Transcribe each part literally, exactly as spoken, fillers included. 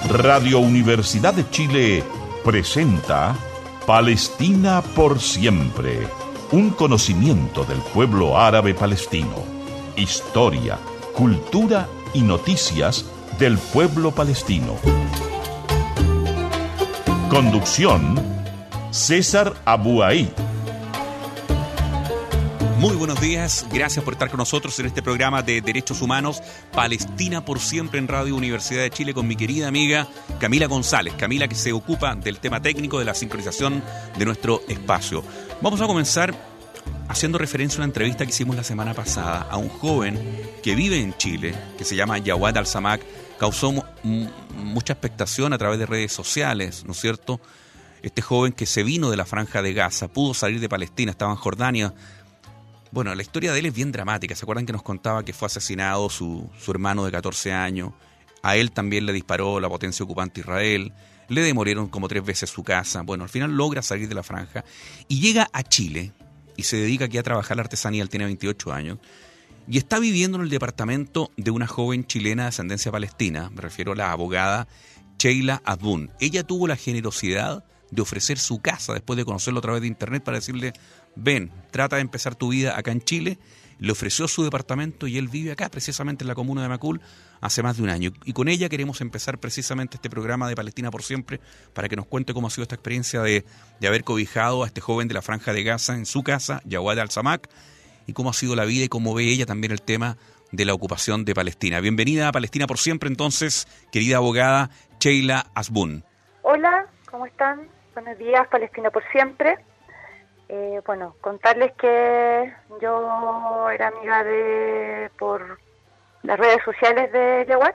Radio Universidad de Chile presenta Palestina por siempre, un conocimiento del pueblo árabe palestino, historia, cultura y noticias del pueblo palestino. Conducción, César Abu Aid. Muy buenos días, gracias por estar con nosotros en este programa de Derechos Humanos, Palestina por siempre en Radio Universidad de Chile con mi querida amiga Camila González. Camila, que se ocupa del tema técnico de la sincronización de nuestro espacio. Vamos a comenzar haciendo referencia a una entrevista que hicimos la semana pasada a un joven que vive en Chile, que se llama Jawad Al-Samak. Causó m- mucha expectación a través de redes sociales, ¿no es cierto? Este joven que se vino de la Franja de Gaza, pudo salir de Palestina, estaba en Jordania. Bueno, la historia de él es bien dramática. ¿Se acuerdan que nos contaba que fue asesinado su, su hermano de catorce años? A él también le disparó la potencia ocupante Israel. Le demolieron como tres veces su casa. Bueno, al final logra salir de la franja y llega a Chile y se dedica aquí a trabajar la artesanía. Él tiene veintiocho años y está viviendo en el departamento de una joven chilena de ascendencia palestina. Me refiero a la abogada Sheila Azboun. Ella tuvo la generosidad de ofrecer su casa después de conocerlo a través de internet para decirle: ven, trata de empezar tu vida acá en Chile. Le ofreció su departamento y él vive acá, precisamente en la comuna de Macul, hace más de un año. Y con ella queremos empezar precisamente este programa de Palestina por siempre, para que nos cuente cómo ha sido esta experiencia de, de haber cobijado a este joven de la Franja de Gaza en su casa, Jawad Al-Samak, y cómo ha sido la vida y cómo ve ella también el tema de la ocupación de Palestina. Bienvenida a Palestina por siempre, entonces, querida abogada Sheila Azboun. Hola, ¿cómo están? Buenos días, Palestina por siempre. Eh, bueno, contarles que yo era amiga de por las redes sociales de Jawad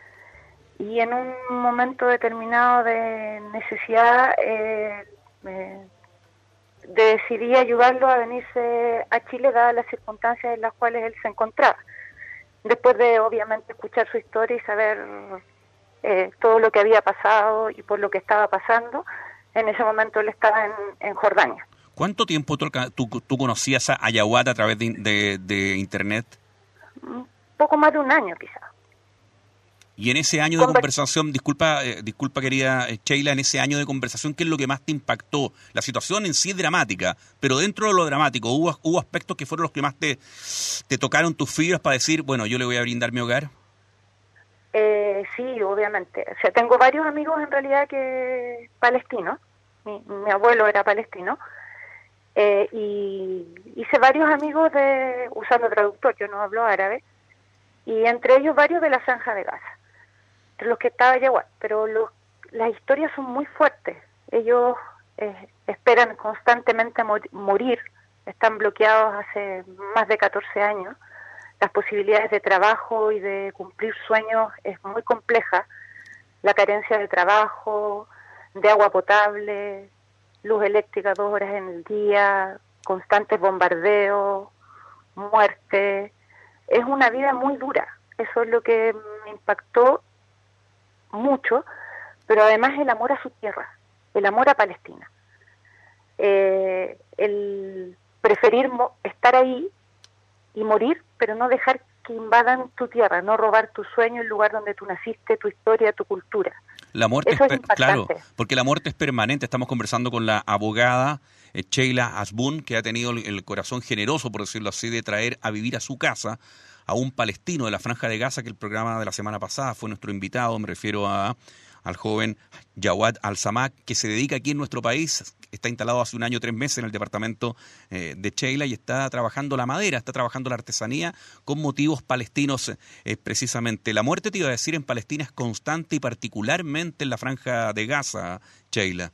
y en un momento determinado de necesidad eh, me, decidí ayudarlo a venirse a Chile dadas las circunstancias en las cuales él se encontraba. Después de obviamente escuchar su historia y saber eh, todo lo que había pasado y por lo que estaba pasando, en ese momento él estaba en, en Jordania. ¿Cuánto tiempo tú, tú, tú conocías a Jawad a través de, de, de internet? Un poco más de un año, quizás. Y en ese año de Conver- conversación, disculpa, eh, disculpa querida Sheila, en ese año de conversación, ¿qué es lo que más te impactó? La situación en sí es dramática, pero dentro de lo dramático, ¿hubo, hubo aspectos que fueron los que más te, te tocaron tus fibras para decir, bueno, yo le voy a brindar mi hogar? Eh, sí, obviamente. O sea, tengo varios amigos en realidad que palestinos. Mi, mi abuelo era palestino. Eh, y hice varios amigos de usando traductor, yo no hablo árabe, y entre ellos varios de la Franja de Gaza, entre los que estaba Jawad, pero los, las historias son muy fuertes. Ellos eh, esperan constantemente mor- morir, están bloqueados hace más de catorce años, las posibilidades de trabajo y de cumplir sueños es muy compleja, la carencia de trabajo, de agua potable, luz eléctrica dos horas en el día, constantes bombardeos, muerte. Es una vida muy dura. Eso es lo que me impactó mucho, pero además el amor a su tierra, el amor a Palestina. Eh, el preferir mo- estar ahí y morir, pero no dejar que invadan tu tierra, no robar tu sueño, el lugar donde tú naciste, tu historia, tu cultura. La muerte Eso es, es per- claro, impactante. porque la muerte es permanente. Estamos conversando con la abogada eh, Sheila Azboun, que ha tenido el, el corazón generoso, por decirlo así, de traer a vivir a su casa a un palestino de la Franja de Gaza, que el programa de la semana pasada fue nuestro invitado. Me refiero a al joven Jawad Al-Samak, que se dedica aquí en nuestro país, está instalado hace un año, tres meses en el departamento eh, de Sheila y está trabajando la madera, está trabajando la artesanía con motivos palestinos eh, precisamente. La muerte, te iba a decir, en Palestina es constante y particularmente en la Franja de Gaza, Sheila.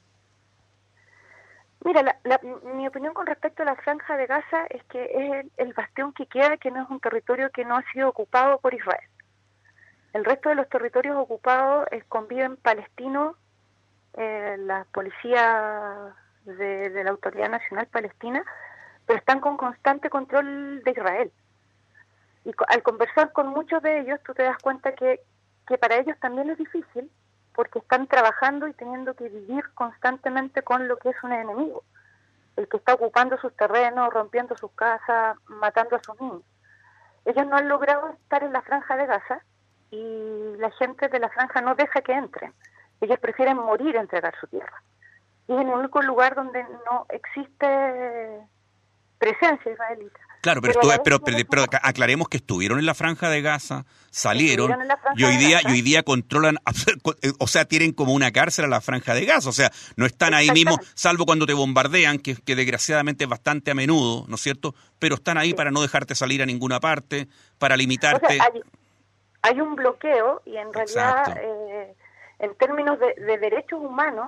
Mira, la, la, mi opinión con respecto a la Franja de Gaza es que es el, el bastión que queda, que no es un territorio que no ha sido ocupado por Israel. El resto de los territorios ocupados es, conviven palestinos, eh, la policía de, de la Autoridad Nacional Palestina, pero están con constante control de Israel. Y co- al conversar con muchos de ellos, tú te das cuenta que, que para ellos también es difícil, porque están trabajando y teniendo que vivir constantemente con lo que es un enemigo, el que está ocupando sus terrenos, rompiendo sus casas, matando a sus niños. Ellos no han logrado estar en la Franja de Gaza, y la gente de la franja no deja que entren. Ellos prefieren morir a entregar su tierra. Y es el único lugar donde no existe presencia israelita. Claro, pero, pero, estuve, pero, pero, pero aclaremos que estuvieron en la Franja de Gaza, salieron y hoy día y hoy día controlan, o sea, tienen como una cárcel a la Franja de Gaza, o sea, no están ahí mismo, salvo cuando te bombardean, que, que desgraciadamente es bastante a menudo, ¿no es cierto? Pero están ahí sí. para no dejarte salir a ninguna parte, para limitarte. O sea, hay, hay un bloqueo y en realidad, eh, en términos de, de derechos humanos,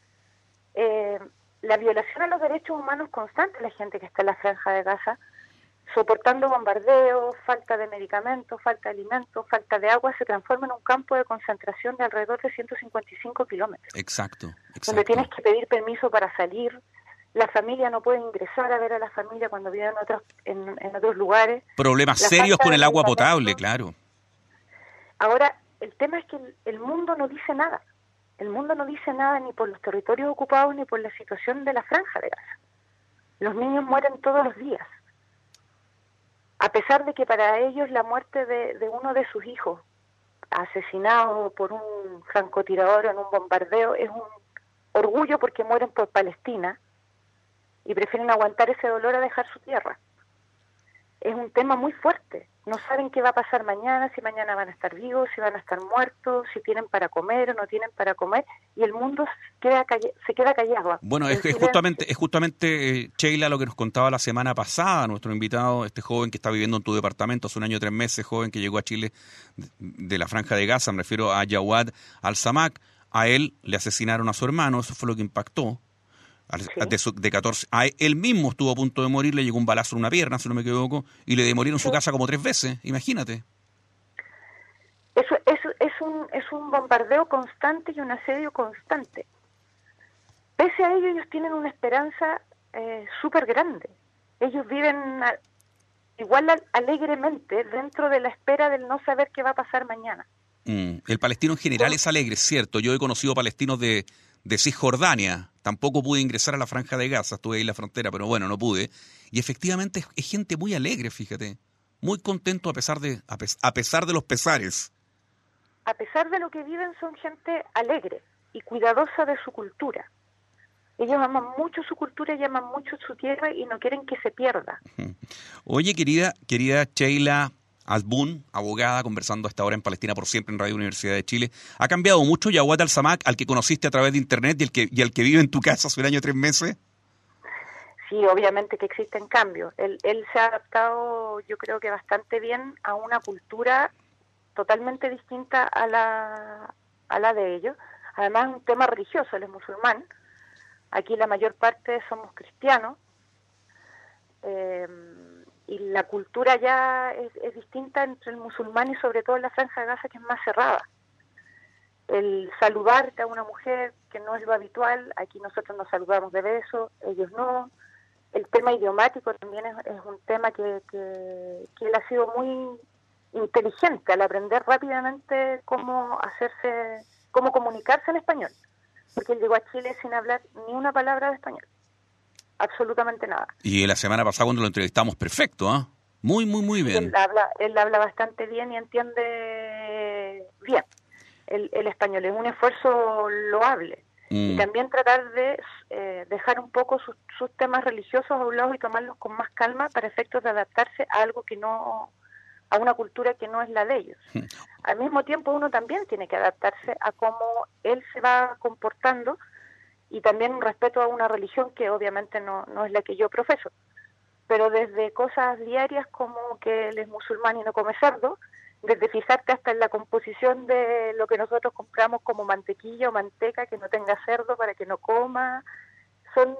eh, la violación a los derechos humanos constante de la gente que está en la Franja de Gaza, soportando bombardeos, falta de medicamentos, falta de alimentos, falta de agua, se transforma en un campo de concentración de alrededor de ciento cincuenta y cinco kilómetros. Exacto, exacto. Donde tienes que pedir permiso para salir, la familia no puede ingresar a ver a la familia cuando vive en otros, en, en otros lugares. Problemas la serios con el agua potable, claro. Ahora, el tema es que el, el mundo no dice nada. El mundo no dice nada ni por los territorios ocupados ni por la situación de la Franja de Gaza. Los niños mueren todos los días. A pesar de que para ellos la muerte de, de uno de sus hijos, asesinado por un francotirador en un bombardeo, es un orgullo porque mueren por Palestina y prefieren aguantar ese dolor a dejar su tierra. Es un tema muy fuerte. No saben qué va a pasar mañana, si mañana van a estar vivos, si van a estar muertos, si tienen para comer o no tienen para comer, y el mundo queda calla- se queda callado. Bueno, es, es justamente, es justamente eh, Sheila, lo que nos contaba la semana pasada nuestro invitado, este joven que está viviendo en tu departamento hace un año y tres meses, joven que llegó a Chile de, de la Franja de Gaza, me refiero a Jawad al-Samak. A él le asesinaron a su hermano, eso fue lo que impactó. Sí. De, su, de catorce, a él mismo estuvo a punto de morir, le llegó un balazo en una pierna, si no me equivoco, y le demolieron sí. su casa como tres veces, imagínate. Eso, eso es, un, es un bombardeo constante y un asedio constante. Pese a ello, ellos tienen una esperanza eh, súper grande. Ellos viven a, igual a, alegremente dentro de la espera del no saber qué va a pasar mañana. Mm, el palestino en general sí. es alegre, cierto. Yo he conocido palestinos de... de Cisjordania, tampoco pude ingresar a la Franja de Gaza, estuve ahí en la frontera, pero bueno, no pude, y efectivamente es, es gente muy alegre, fíjate, muy contento a pesar de a, pes, a pesar de los pesares. A pesar de lo que viven, son gente alegre y cuidadosa de su cultura. Ellos aman mucho su cultura y aman mucho su tierra y no quieren que se pierda. Oye, querida, querida Sheila Azboun, abogada, conversando a esta hora en Palestina por Siempre en Radio Universidad de Chile. ¿Ha cambiado mucho Jawad al-Samak, al que conociste a través de internet y el que y al que vive en tu casa hace un año y tres meses? Sí, obviamente que existen cambios. Él, él se ha adaptado, yo creo que bastante bien, a una cultura totalmente distinta a la, a la de ellos. Además, es un tema religioso, él es musulmán. Aquí la mayor parte somos cristianos. Eh, y la cultura ya es, es distinta entre el musulmán y sobre todo en la Franja de Gaza, que es más cerrada. El saludarte a una mujer, que no es lo habitual, aquí nosotros nos saludamos de beso, ellos no. El tema idiomático también es, es un tema que, que, que él ha sido muy inteligente al aprender rápidamente cómo hacerse, cómo comunicarse en español, porque él llegó a Chile sin hablar ni una palabra de español. Absolutamente nada. Y la semana pasada cuando lo entrevistamos, perfecto, ¿ah? ¿eh? Muy, muy, muy bien. Él habla, él habla bastante bien y entiende bien el, el español. Es un esfuerzo loable. Mm. Y también tratar de eh, dejar un poco sus, sus temas religiosos a un lado y tomarlos con más calma para efectos de adaptarse a algo que no, a una cultura que no es la de ellos. Mm. Al mismo tiempo uno también tiene que adaptarse a cómo él se va comportando y también un respeto a una religión que obviamente no, no es la que yo profeso, pero desde cosas diarias como que él es musulmán y no come cerdo, desde fijarte hasta en la composición de lo que nosotros compramos como mantequilla o manteca que no tenga cerdo para que no coma, son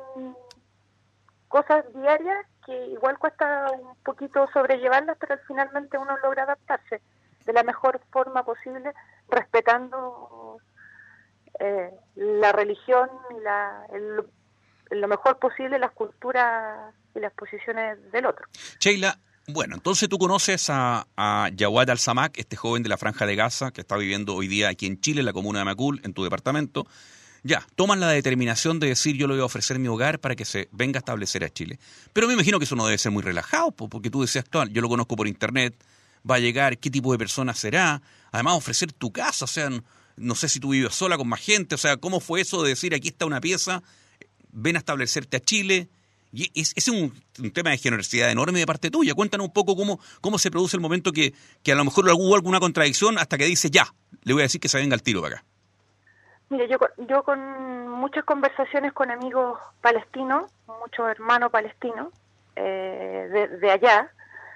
cosas diarias que igual cuesta un poquito sobrellevarlas, pero finalmente uno logra adaptarse de la mejor forma posible, respetando Eh, la religión y la, el, lo mejor posible las culturas y las posiciones del otro. Sheila, bueno, entonces tú conoces a, a Jawad al-Samak, este joven de la Franja de Gaza que está viviendo hoy día aquí en Chile, en la comuna de Macul, en tu departamento. Ya, toman la determinación de decir yo le voy a ofrecer mi hogar para que se venga a establecer a Chile. Pero me imagino que eso no debe ser muy relajado, porque tú decías, actual, yo lo conozco por internet, va a llegar, qué tipo de persona será, además ofrecer tu casa, o sea, no, no sé si tú vives sola con más gente, o sea, ¿cómo fue eso de decir aquí está una pieza, ven a establecerte a Chile? Y es, es un, un tema de generosidad enorme de parte tuya. Cuéntanos un poco cómo, cómo se produce el momento que, que a lo mejor hubo alguna contradicción hasta que dice ya, le voy a decir que se venga al tiro para acá. Mire, yo, yo con muchas conversaciones con amigos palestinos, muchos hermanos palestinos eh, de, de allá,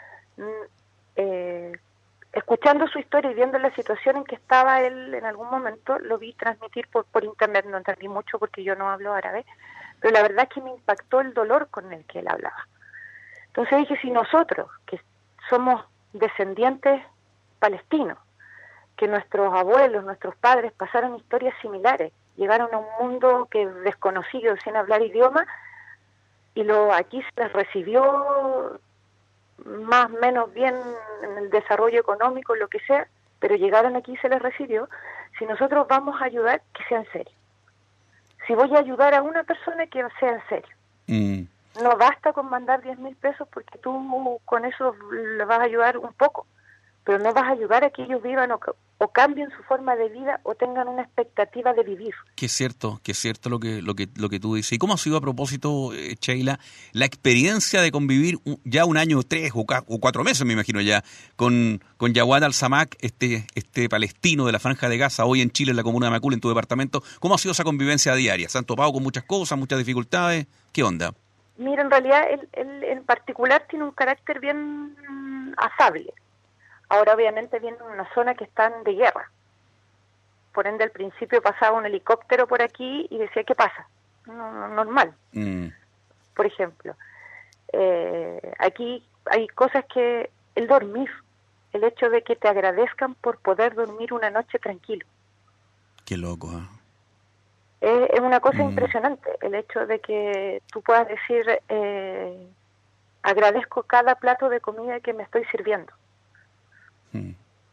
eh, escuchando su historia y viendo la situación en que estaba él en algún momento, lo vi transmitir por, por internet, no entendí mucho porque yo no hablo árabe, pero la verdad es que me impactó el dolor con el que él hablaba. Entonces dije, si nosotros, que somos descendientes palestinos, que nuestros abuelos, nuestros padres pasaron historias similares, llegaron a un mundo que desconocido, sin hablar idioma, y lo aquí se les recibió más o menos bien en el desarrollo económico, lo que sea, pero llegaron aquí y se les recibió. Si nosotros vamos a ayudar, que sea en serio. Si voy a ayudar a una persona, que sea en serio. Mm. No basta con mandar diez mil pesos porque tú con eso le vas a ayudar un poco, pero no vas a ayudar a que ellos vivan o, o cambien su forma de vida o tengan una expectativa de vivir. Que es cierto, que es cierto lo que lo que lo que tú dices. ¿Y cómo ha sido a propósito, eh, Sheila, la experiencia de convivir un, ya un año, tres o, ca, o cuatro meses, me imagino ya, con con Jawad al-Samak, este este palestino de la Franja de Gaza, hoy en Chile, en la comuna de Macul, en tu departamento? ¿Cómo ha sido esa convivencia diaria? ¿Se han topado con muchas cosas, muchas dificultades? ¿Qué onda? Mira, en realidad él, él en particular tiene un carácter bien afable. Ahora obviamente viene en una zona que están de guerra. Por ende al principio pasaba un helicóptero por aquí y decía, ¿qué pasa? No, no, normal. Mm. Por ejemplo, eh, aquí hay cosas que, el dormir, el hecho de que te agradezcan por poder dormir una noche tranquilo. Qué loco, ¿eh? Es, es una cosa mm. impresionante, el hecho de que tú puedas decir, eh, agradezco cada plato de comida que me estoy sirviendo. Mm.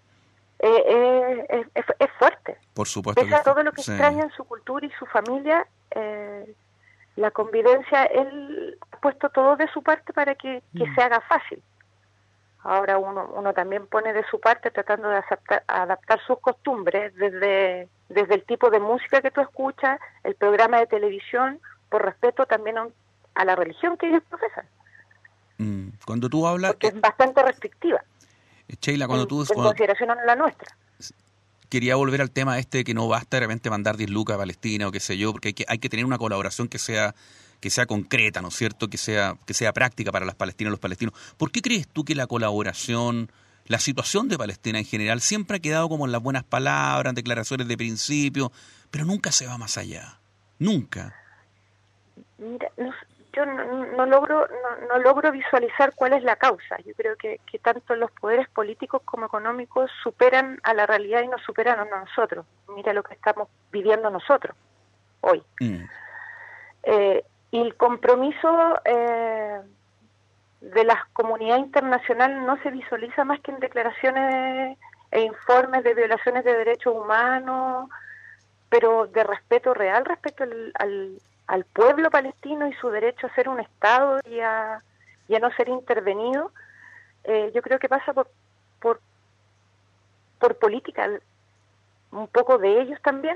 Eh, eh, es, es, es fuerte. Por supuesto. Pese a todo lo que sí. extraña en su cultura y su familia, eh, la convivencia, él ha puesto todo de su parte para que, que mm. se haga fácil. Ahora uno uno también pone de su parte tratando de aceptar, adaptar sus costumbres desde, desde el tipo de música que tú escuchas, el programa de televisión, por respeto también a, un, a la religión que ellos profesan. Mm. Cuando tú hablas... Porque es bastante restrictiva. Sheila, cuando en, tú... En cuando, consideración a la nuestra. Quería volver al tema este de que no basta de repente mandar diez lucas a Palestina o qué sé yo, porque hay que, hay que tener una colaboración que sea que sea concreta, ¿no es cierto?, que sea que sea práctica para las palestinas y los palestinos. ¿Por qué crees tú que la colaboración, la situación de Palestina en general, siempre ha quedado como en las buenas palabras, en declaraciones de principio, pero nunca se va más allá? Nunca. Mira, no, yo no, no logro no, no logro visualizar cuál es la causa. Yo creo que, que tanto los poderes políticos como económicos superan a la realidad y nos superan a nosotros. Mira lo que estamos viviendo nosotros hoy. Mm. Eh, y el compromiso eh, de la comunidad internacional no se visualiza más que en declaraciones e informes de violaciones de derechos humanos, pero de respeto real respecto al, al al pueblo palestino y su derecho a ser un Estado y a, y a no ser intervenido. Eh, yo creo que pasa por, por por política, un poco de ellos también,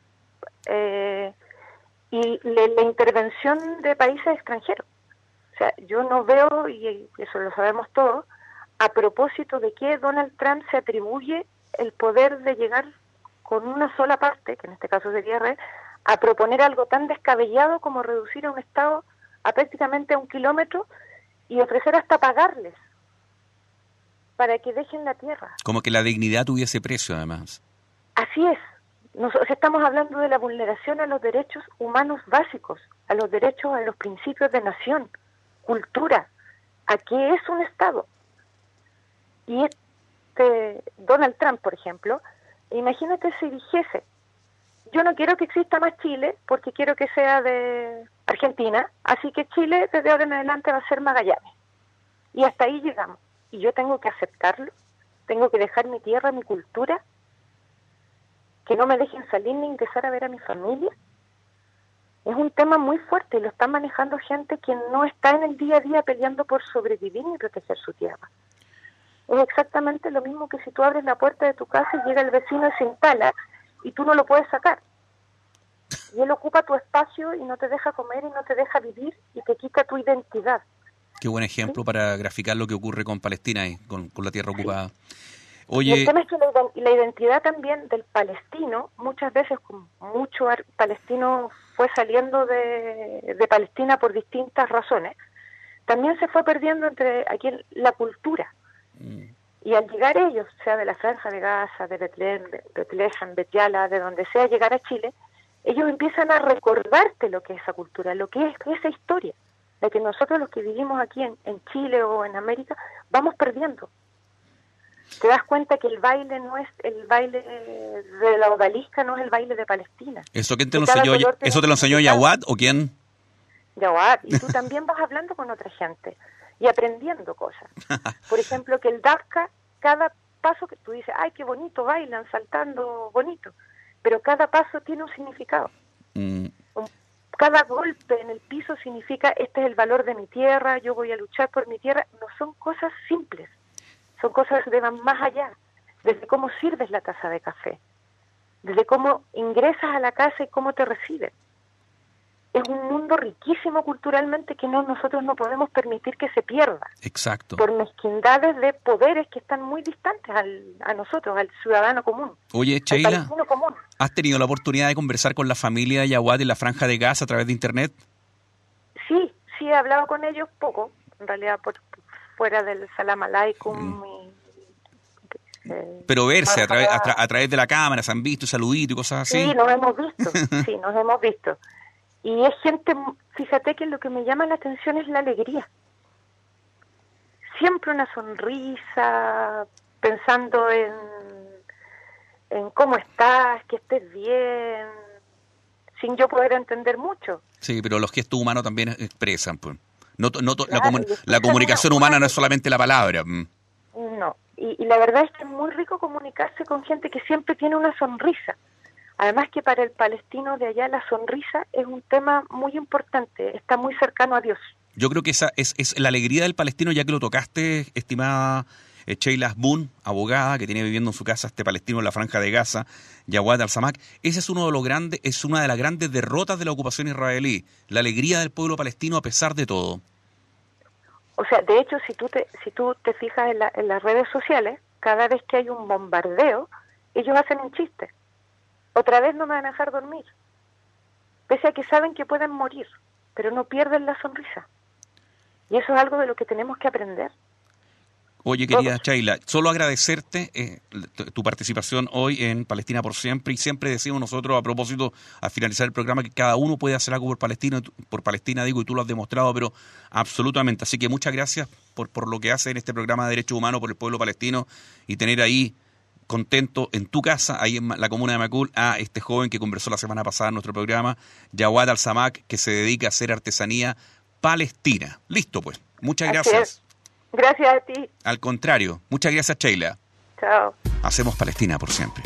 eh, y le, la intervención de países extranjeros. O sea, yo no veo, y eso lo sabemos todos, a propósito de que Donald Trump se atribuye el poder de llegar con una sola parte, que en este caso sería Israel, a proponer algo tan descabellado como reducir a un Estado a prácticamente a un kilómetro y ofrecer hasta pagarles para que dejen la tierra. Como que la dignidad tuviese precio, además. Así es. Nosotros estamos hablando de la vulneración a los derechos humanos básicos, a los derechos, a los principios de nación, cultura, a qué es un Estado. Y este Donald Trump, por ejemplo, imagínate si dijese, yo no quiero que exista más Chile porque quiero que sea de Argentina, así que Chile desde ahora en adelante va a ser Magallanes. Y hasta ahí llegamos. Y yo tengo que aceptarlo, tengo que dejar mi tierra, mi cultura, que no me dejen salir ni ingresar a ver a mi familia. Es un tema muy fuerte y lo está manejando gente que no está en el día a día peleando por sobrevivir ni proteger su tierra. Es exactamente lo mismo que si tú abres la puerta de tu casa y llega el vecino y se instala y tú no lo puedes sacar. Y él ocupa tu espacio y no te deja comer y no te deja vivir y te quita tu identidad. Qué buen ejemplo, ¿sí?, para graficar lo que ocurre con Palestina y con, con la tierra ocupada. Sí. Oye, y el tema es que la, la identidad también del palestino, muchas veces con mucho palestino fue saliendo de, de Palestina por distintas razones, también se fue perdiendo entre aquí la cultura. Mm. Y al llegar ellos, sea de la Franja de Gaza, de Betlén, Betlehem, Betyala, de donde sea, llegar a Chile, ellos empiezan a recordarte lo que es esa cultura, lo que es esa historia, la que nosotros los que vivimos aquí en, en Chile o en América vamos perdiendo. Te das cuenta que el baile no es el baile de la odalisca, no es el baile de Palestina. ¿Eso quién te lo enseñó? ¿Eso te lo enseñó Jawad o quién? Jawad, y tú también vas hablando con otra gente y aprendiendo cosas. Por ejemplo, que el Dafka, cada paso que tú dices, ay, qué bonito bailan, saltando, bonito, pero cada paso tiene un significado. Mm. Cada golpe en el piso significa, este es el valor de mi tierra, yo voy a luchar por mi tierra. No son cosas simples. Son cosas que van más allá, desde cómo sirves la taza de café, desde cómo ingresas a la casa y cómo te reciben. Es un mundo riquísimo culturalmente que no nosotros no podemos permitir que se pierda. Exacto. Por mezquindades de poderes que están muy distantes al, a nosotros, al ciudadano común. Oye, Sheila, ¿has tenido la oportunidad de conversar con la familia de Jawad en la Franja de Gaza a través de Internet? Sí, sí he hablado con ellos poco, en realidad por fuera del Salam Aleikum. Mm. Y, eh, pero verse a través, a, tra- a través de la cámara, se han visto, saluditos y cosas así. Sí, nos hemos visto, sí, nos hemos visto. Y es gente, fíjate que lo que me llama la atención es la alegría. Siempre una sonrisa, pensando en, en cómo estás, que estés bien, sin yo poder entender mucho. Sí, pero los gestos humanos también expresan, pues. No, no, claro, la, comun- la comunicación humana no es solamente la palabra. No, y, y la verdad es que es muy rico comunicarse con gente que siempre tiene una sonrisa. Además que para el palestino de allá la sonrisa es un tema muy importante, está muy cercano a Dios. Yo creo que esa es, es la alegría del palestino, ya que lo tocaste, estimada eh, Sheila Asbun, abogada, que tiene viviendo en su casa este palestino en la Franja de Gaza, Jawad al-Samak. Ese es uno de los grandes, es una de las grandes derrotas de la ocupación israelí, la alegría del pueblo palestino a pesar de todo. O sea, de hecho, si tú te, si tú te fijas en, la, en las redes sociales, cada vez que hay un bombardeo, ellos hacen un chiste. Otra vez no me van a dejar dormir. Pese a que saben que pueden morir, pero no pierden la sonrisa. Y eso es algo de lo que tenemos que aprender. Oye, querida Sheila, solo agradecerte eh, tu participación hoy en Palestina por Siempre, y siempre decimos nosotros, a propósito, al finalizar el programa, que cada uno puede hacer algo por Palestina, por Palestina digo, y tú lo has demostrado, pero absolutamente. Así que muchas gracias por, por lo que hace en este programa de Derechos Humanos por el pueblo palestino, y tener ahí contento en tu casa, ahí en la comuna de Macul, a este joven que conversó la semana pasada en nuestro programa, Jawad al-Samak, que se dedica a hacer artesanía palestina. Listo, pues. Muchas gracias. Gracias a ti. Al contrario. Muchas gracias, Sheila. Chao. Hacemos Palestina por siempre.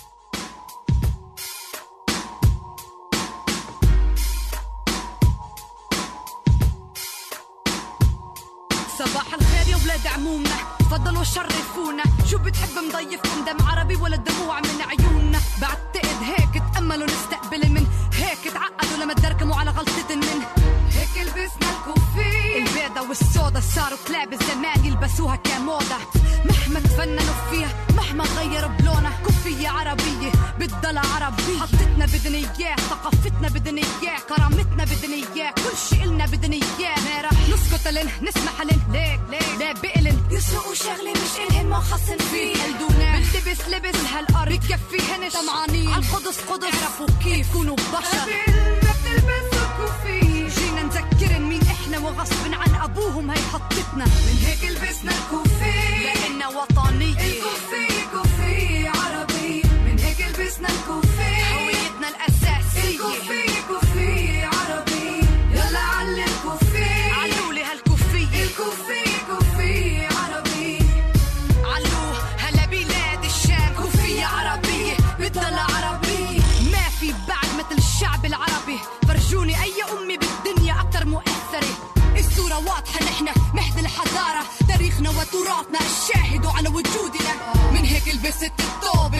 صباح الخير يا ولاد عمومنا تفضلوا شرفونا شو بتحب مضيفكم دم عربي ولا دموع من عيوننا بعتقد هيك تأملوا نستقبل من هيك تعقدوا لما تدركموا على غلطة من هيك لبسنا الكوفي البيضة والسودا صاروا كلاب الزمان يلبسوها كموضة مهما تفننوا فيها مهما غيروا بلونها كوفية عربية بتضل عربية حطتنا بدنا اياه ثقافتنا بدنا اياه كرامتنا بدنا اياه كل شي إلنا بدنا اياه ما رح نسكت لن نسمح لن ليك ليك لا بقلن يسرقوا شغلة مش إلهن ما خصن فيه قلدونا بلتبس لبس هالأرض بكفيهنش طمعانين عالقدس قدس اعرفوا كيف كونوا بشر قبل ما بتلبسوا كوفي جينا نذكرن مين احنا وغصب عن ابوهم هي حطتنا من هيك لبسنا الكوفي لأننا وطنية الكوفي كوفي عربي من هيك لبسنا الكوفي هويتنا الأساسية الكوفي كوفي عربي يلا علم كوفي علولي هالكوفية الكوفي كوفي عربي علوه هلا بلاد الشام كوفية عربية بتضل عربي ما في بعد مثل الشعب العربي فرجوني أي أمي بالدنيا أكتر مؤثرة الصورة واضحة نحن مهد الحضارة تاريخنا وتراثنا الشاهد عن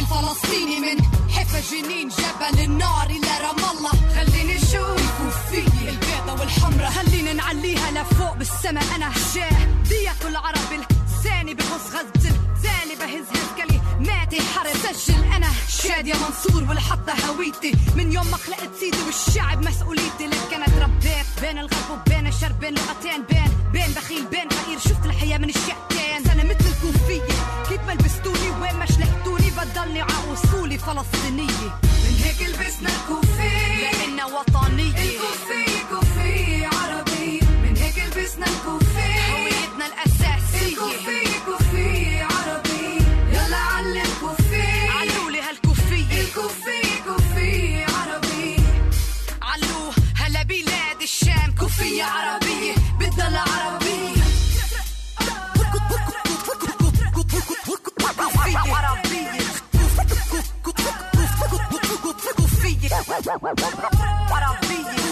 الفلسطيني من حفا جنين جبل النار إلى رام الله. خليني أشوف الكوفية البيضة والحمرة، خليني نعليها لفوق بالسما. أنا شاه دية العرب الثاني بغص غزل ثاني بهز هز كلماتي حرب. سجل أنا شادية منصور والحطة هويتي من يوم ما خلقت سيدي والشعب مسؤوليتي. لك أنا تربيت بين الغرب وبين الشرق، بين لغتين، بين بين بخيل بين فقير. شفت الحياة من الشقتين. أنا مثل الكوفية كيف ما لبستوني وين ما شلحتوني بضلني ع أصولي فلسطينية. من هيك لبسنا الكوفية لأننا وطنية. الكوفية كوفية عربية، من هيك لبسنا الكوفية هويتنا الأساسية. الكوفية كوفية عربية، يلا علم كوفية، علولي هالكوفية. الكوفية كوفية عربية، علو هلا بلاد الشام. كوفية عربية بتضل عربية. كوفية عربية، كوفية عربية،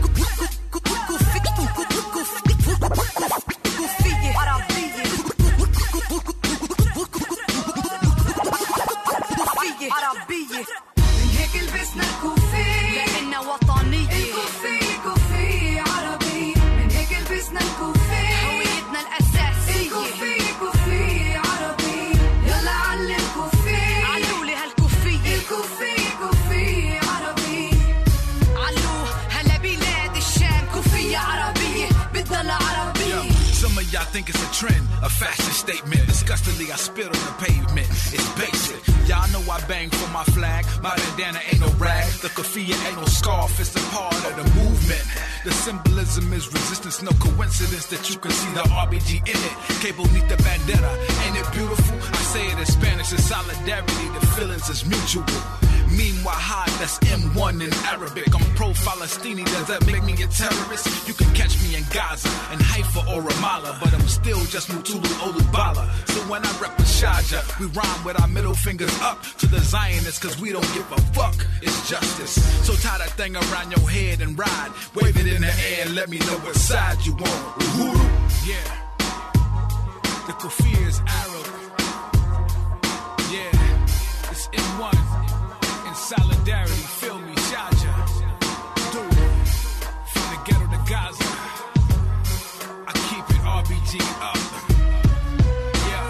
كوفية عربية، كوفية عربية. من هيك لبسنا الكوفية لأننا وطنية. الكوفية كوفية عربية، من هيك لبسنا الكوفية هويتنا الأساسية. الكوفية كوفية عربية، يلا علم كوفية، علولي هالكوفية. الكوفية كوفية عربية، علو هلا بلاد الشام. كوفية عربية بتضل عربية. Some of y'all think it's a trend, a fashion statement. Disgustingly, I spit on the pavement. It's basic. Y'all know I bang for my flag. My bandana ain't no rag. The keffiyeh ain't no scarf. It's a part of the movement. The symbolism is resistance. No coincidence that you can see the R B G in it. Que bonita bandera. Ain't it beautiful? I say it in Spanish. It's solidarity. The feelings is mutual. Meanwhile, high, that's M one in Arabic. I'm pro-Palestinian, does that make me a terrorist? You can catch me in Gaza, in Haifa or Ramallah, but I'm still just Mutulu Olubala. So when I rep a Shaja, we rhyme with our middle fingers up to the Zionists, cause we don't give a fuck, it's justice. So tie that thing around your head and ride, wave it in the air and let me know what side you on. Uhuru, yeah. The keffiyeh is Arab. Yeah, it's M one. Solidarity, feel me, Shaja. Do it. From the ghetto to Gaza, I keep it R B G up. Yeah.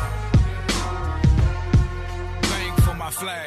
Bang for my flag.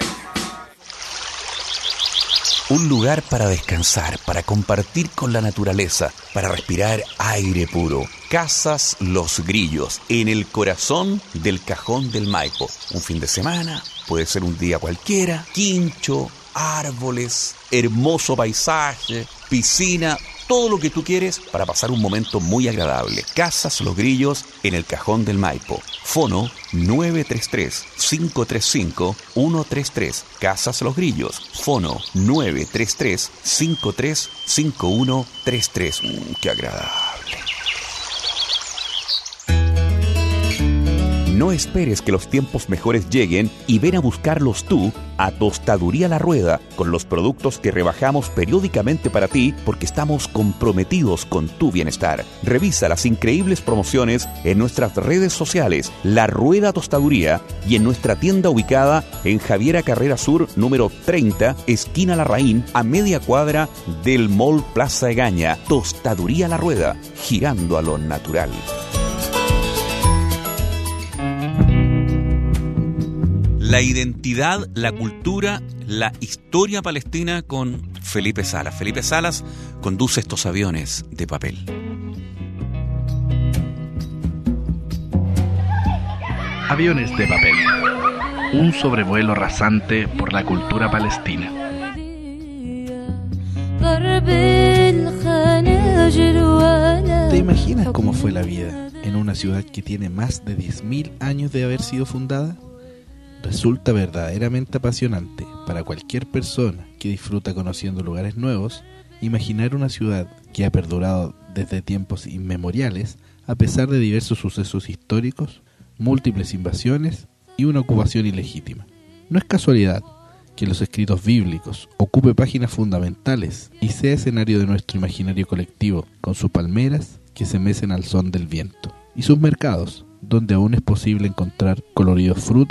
Un lugar para descansar, para compartir con la naturaleza, para respirar aire puro. Casas Los Grillos, en el corazón del Cajón del Maipo. Un fin de semana, puede ser un día cualquiera, quincho, árboles, hermoso paisaje, piscina, todo lo que tú quieres para pasar un momento muy agradable. Casas Los Grillos, en el Cajón del Maipo. Fono nueve tres tres, cinco tres cinco, uno tres tres. Casas Los Grillos. Fono nueve tres tres, cinco tres cinco, uno tres tres. Mm, ¡qué agradable! No esperes que los tiempos mejores lleguen y ven a buscarlos tú a Tostaduría La Rueda, con los productos que rebajamos periódicamente para ti porque estamos comprometidos con tu bienestar. Revisa las increíbles promociones en nuestras redes sociales, La Rueda Tostaduría, y en nuestra tienda ubicada en Javiera Carrera Sur, número treinta, esquina Larraín, a media cuadra del Mall Plaza Egaña. Tostaduría La Rueda, girando a lo natural. La identidad, la cultura, la historia palestina con Felipe Salas. Felipe Salas conduce estos aviones de papel. Aviones de papel. Un sobrevuelo rasante por la cultura palestina. ¿Te imaginas cómo fue la vida en una ciudad que tiene más de diez mil años de haber sido fundada? Resulta verdaderamente apasionante para cualquier persona que disfruta conociendo lugares nuevos, imaginar una ciudad que ha perdurado desde tiempos inmemoriales a pesar de diversos sucesos históricos, múltiples invasiones y una ocupación ilegítima. No es casualidad que los escritos bíblicos ocupe páginas fundamentales y sea escenario de nuestro imaginario colectivo, con sus palmeras que se mecen al son del viento, y sus mercados, donde aún es posible encontrar coloridos frutos,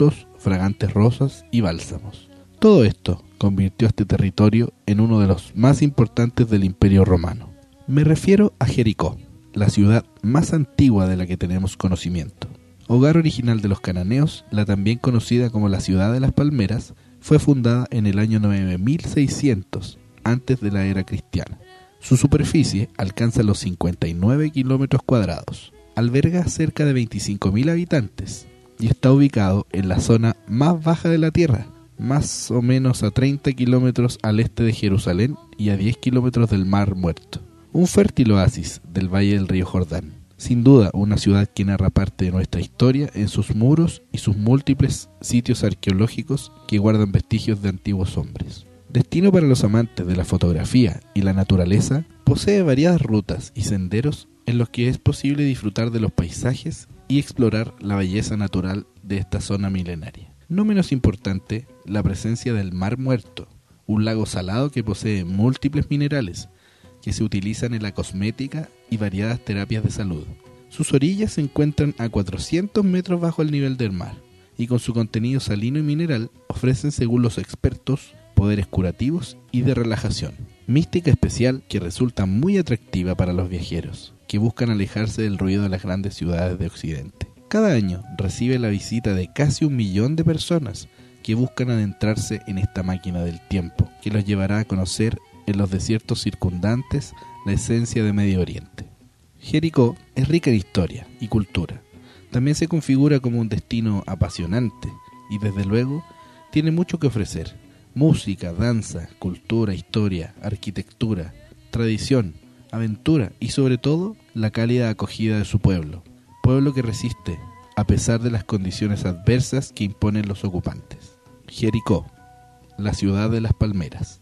fragantes rosas y bálsamos. Todo esto convirtió a este territorio en uno de los más importantes del Imperio Romano. Me refiero a Jericó, la ciudad más antigua de la que tenemos conocimiento. Hogar original de los cananeos, la también conocida como la ciudad de las palmeras, fue fundada en el año nueve mil seiscientos, antes de la era cristiana. Su superficie alcanza los cincuenta y nueve kilómetros cuadrados. Alberga cerca de veinticinco mil habitantes y está ubicado en la zona más baja de la tierra, más o menos a treinta kilómetros al este de Jerusalén y a diez kilómetros del Mar Muerto. Un fértil oasis del valle del río Jordán. Sin duda, una ciudad que narra parte de nuestra historia en sus muros y sus múltiples sitios arqueológicos que guardan vestigios de antiguos hombres. Destino para los amantes de la fotografía y la naturaleza, posee variadas rutas y senderos en los que es posible disfrutar de los paisajes y explorar la belleza natural de esta zona milenaria. No menos importante, la presencia del Mar Muerto, un lago salado que posee múltiples minerales que se utilizan en la cosmética y variadas terapias de salud. Sus orillas se encuentran a cuatrocientos metros bajo el nivel del mar y con su contenido salino y mineral ofrecen, según los expertos, poderes curativos y de relajación. Mística especial que resulta muy atractiva para los viajeros, que buscan alejarse del ruido de las grandes ciudades de Occidente. Cada año recibe la visita de casi un millón de personas que buscan adentrarse en esta máquina del tiempo, que los llevará a conocer en los desiertos circundantes la esencia de Medio Oriente. Jericó es rica en historia y cultura. También se configura como un destino apasionante y desde luego tiene mucho que ofrecer. Música, danza, cultura, historia, arquitectura, tradición, aventura y sobre todo la cálida acogida de su pueblo. Pueblo que resiste a pesar de las condiciones adversas que imponen los ocupantes. Jericó, la ciudad de las palmeras.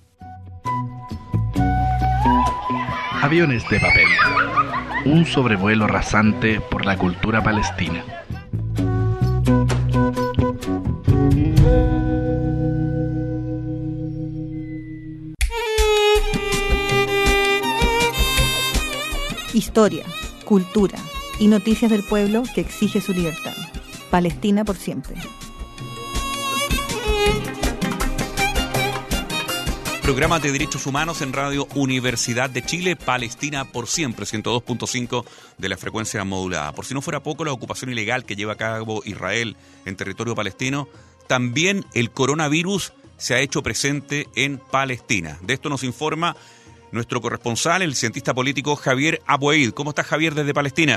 Aviones de papel. Un sobrevuelo rasante por la cultura palestina. Historia, cultura y noticias del pueblo que exige su libertad. Palestina por siempre. Programa de Derechos Humanos en Radio Universidad de Chile, Palestina por siempre, ciento dos punto cinco de la frecuencia modulada. Por si no fuera poco, la ocupación ilegal que lleva a cabo Israel en territorio palestino, también el coronavirus se ha hecho presente en Palestina. De esto nos informa nuestro corresponsal, el cientista político Javier Abuaid. ¿Cómo estás, Javier, desde Palestina?